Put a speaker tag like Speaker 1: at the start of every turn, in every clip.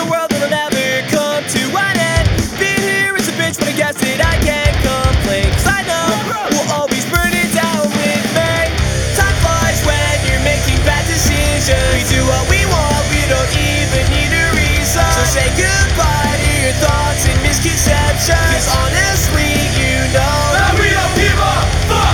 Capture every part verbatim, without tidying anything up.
Speaker 1: a world that'll never come to an end. Being here is a bitch, but I guess that I can't complain, 'cause I know we'll always burn it down with me. Time flies when you're making bad decisions. We do what we want, we don't even need a reason. So say goodbye to your thoughts and misconceptions, 'cause honestly, you know
Speaker 2: that we don't give a fuck.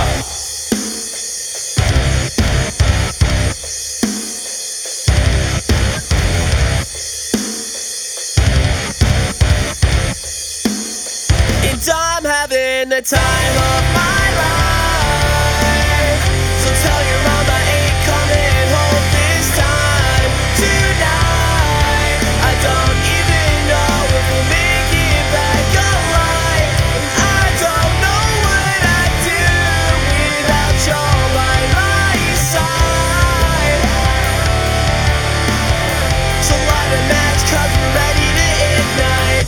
Speaker 1: And I'm having the time of my life. So tell your mama ain't coming home this time tonight. I don't even know if we'll make it back alive. I don't know what I'd do without y'all by my side. So light a match, 'cause we're ready to ignite.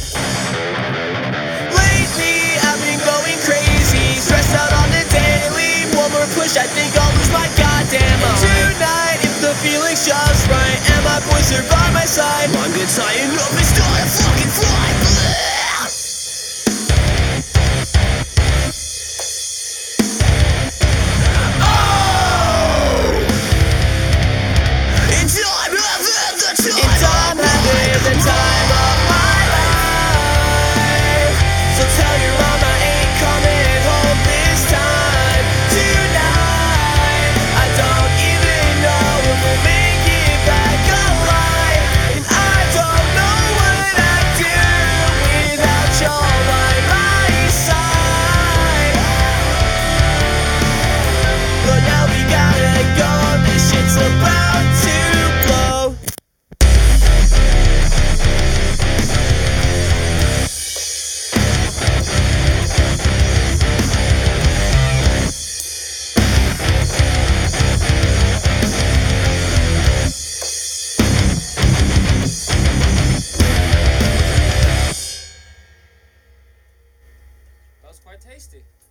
Speaker 1: Stressed out on the daily, one more push, I think I'll lose my goddamn mind. Tonight, if the feeling's just right, and my boys are by my side, I'm good tying up and start a fucking fly. Oh! And I'm having the time, and I'm having the time of my life. So tell your mama ain't coming home this time tonight. I don't even know if we'll make it back alive. And I don't know what I'd do without y'all by my side. But now we gotta go, this shit's about to blow.
Speaker 2: That was quite tasty.